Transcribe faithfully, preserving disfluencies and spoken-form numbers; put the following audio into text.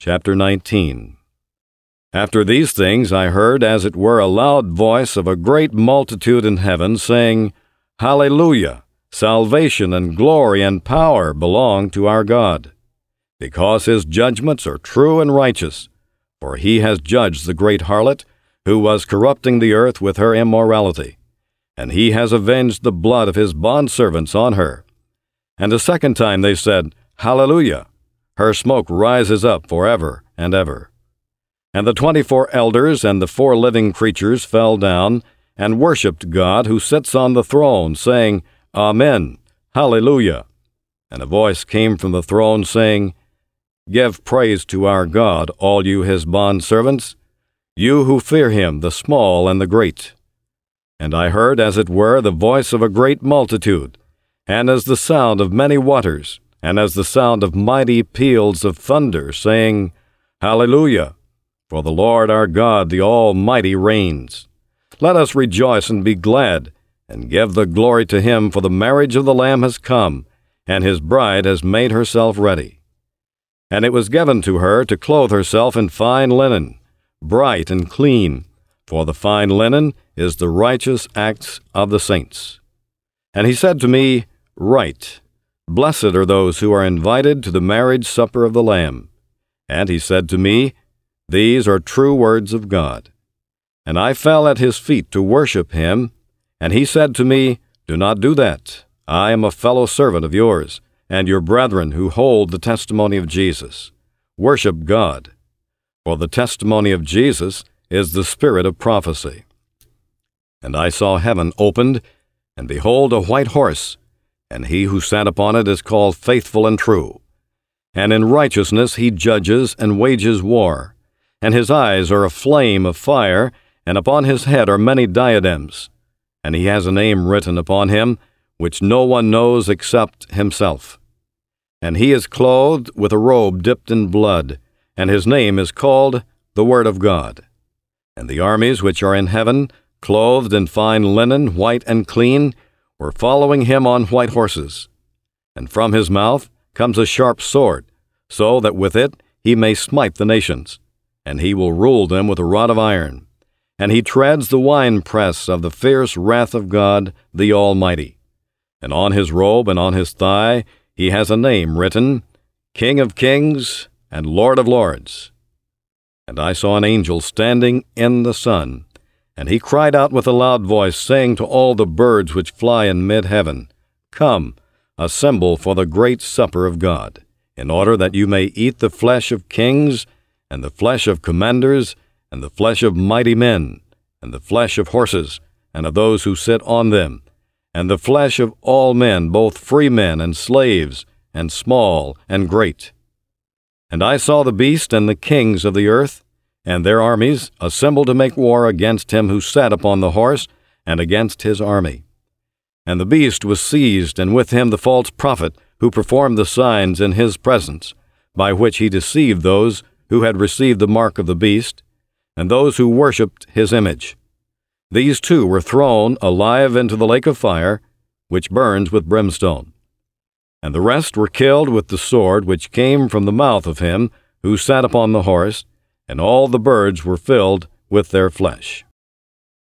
Chapter nineteen. After these things I heard as it were a loud voice of a great multitude in heaven, saying, Hallelujah! Salvation and glory and power belong to our God, because his judgments are true and righteous. For he has judged the great harlot, who was corrupting the earth with her immorality, and he has avenged the blood of his bondservants on her. And a second time they said, Hallelujah! Her smoke rises up forever and ever. And the twenty-four elders and the four living creatures fell down and worshipped God who sits on the throne, saying, Amen, Hallelujah. And a voice came from the throne, saying, Give praise to our God, all you his bondservants, you who fear him, the small and the great. And I heard, as it were, the voice of a great multitude, and as the sound of many waters, and as the sound of mighty peals of thunder, saying, Hallelujah! For the Lord our God, the Almighty, reigns. Let us rejoice and be glad, and give the glory to him, for the marriage of the Lamb has come, and his bride has made herself ready. And it was given to her to clothe herself in fine linen, bright and clean, for the fine linen is the righteous acts of the saints. And he said to me, Write, Blessed are those who are invited to the marriage supper of the Lamb. And he said to me, These are true words of God. And I fell at his feet to worship him, and he said to me, Do not do that. I am a fellow servant of yours, and your brethren who hold the testimony of Jesus. Worship God. For the testimony of Jesus is the spirit of prophecy. And I saw heaven opened, and behold a white horse, and he who sat upon it is called Faithful and True. And in righteousness he judges and wages war. And his eyes are a flame of fire, and upon his head are many diadems. And he has a name written upon him, which no one knows except himself. And he is clothed with a robe dipped in blood, and his name is called the Word of God. And the armies which are in heaven, clothed in fine linen, white and clean, were following him on white horses. And from his mouth comes a sharp sword, so that with it he may smite the nations, and he will rule them with a rod of iron. And he treads the winepress of the fierce wrath of God, the Almighty. And on his robe and on his thigh he has a name written, King of Kings and Lord of Lords. And I saw an angel standing in the sun, and he cried out with a loud voice, saying to all the birds which fly in mid-heaven, Come, assemble for the great supper of God, in order that you may eat the flesh of kings, and the flesh of commanders, and the flesh of mighty men, and the flesh of horses, and of those who sit on them, and the flesh of all men, both free men and slaves, and small and great. And I saw the beast and the kings of the earth, and their armies, assembled to make war against him who sat upon the horse, and against his army. And the beast was seized, and with him the false prophet, who performed the signs in his presence, by which he deceived those who had received the mark of the beast, and those who worshipped his image. These two were thrown alive into the lake of fire, which burns with brimstone. And the rest were killed with the sword which came from the mouth of him who sat upon the horse, and all the birds were filled with their flesh.